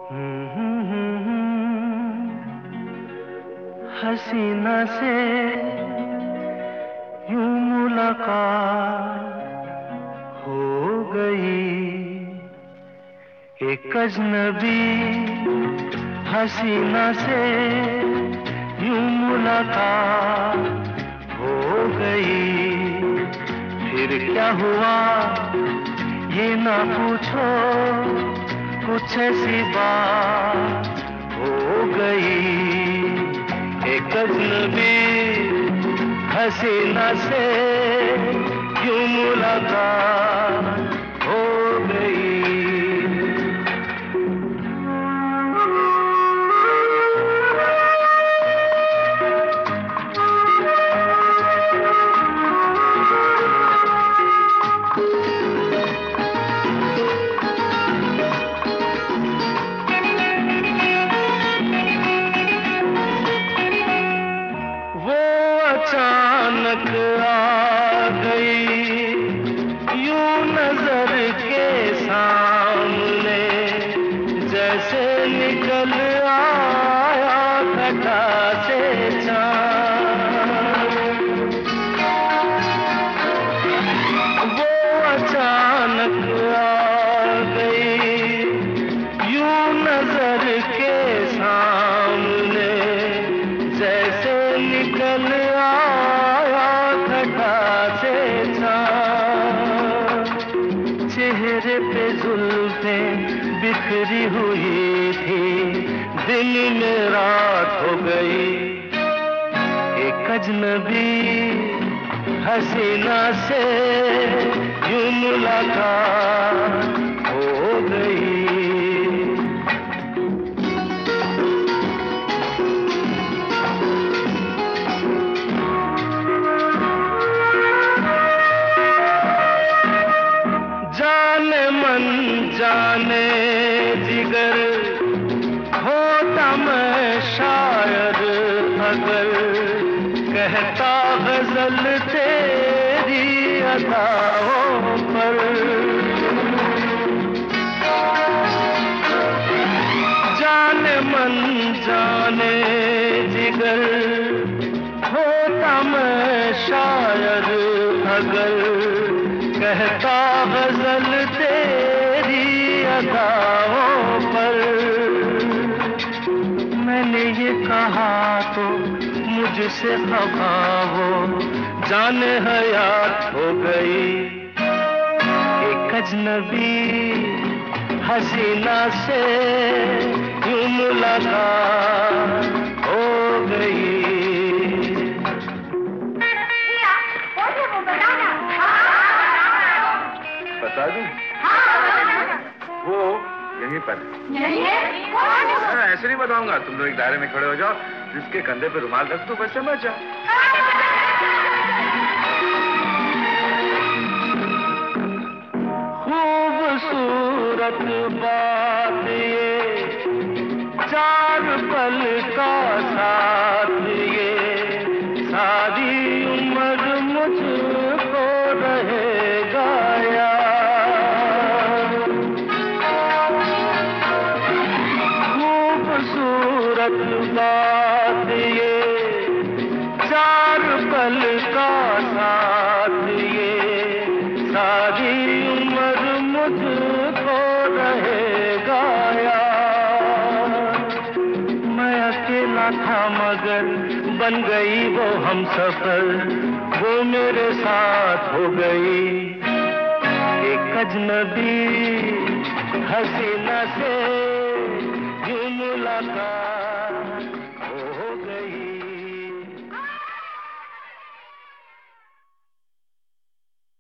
हसीना से यूं मुलाकात हो गई। एक अजनबी हसीना से यूं मुलाकात हो गई। फिर क्या हुआ ये ना पूछो, कुछ ऐसी बात हो गई। एक अजनबी हसीना से यूं मुलाकात हो गई। अचानक आ गई यूं नजर के सामने, जैसे निकल आया घटा से चाँद। वो अचानक आ गई यूं नजर के सामने, जैसे निकल चेहरे पे जुल्फें बिखरी हुई थी, दिन में रात हो गई। एक अजनबी हसीना से यूं मुलाकात हो गई। जाने जिगर होता मैं शायद अगर, कहता गजल तेरी अदाओं पर। जाने मन जाने जिगर होता मैं शायद अगर, कहता गजल तेरी अदाओं पर। मैंने ये कहा तो मुझसे खफा हो, जाने हयात हो गई। एक अजनबी हसीना से यूं मुलाकात हो गई। बता दूं? वो यहीं पर यहीं है? ऐसे नहीं बताऊंगा, तुम लोग एक दायरे में खड़े हो जाओ, जिसके कंधे पे रुमाल रख दो, बस समझ जाओ। खूबसूरत बात ये, चार पल का साथ ये, सारी उम्र मुझको रहेगा याद। खूबसूरत बात ये, चार पल का साथ ये, सारी उम्र मुझको रहेगा याद। मैं अकेला था मगर बन गई वो हमसफर, वो मेरे साथ हो गई। एक अजनबी हसीना से यूं मुलाकात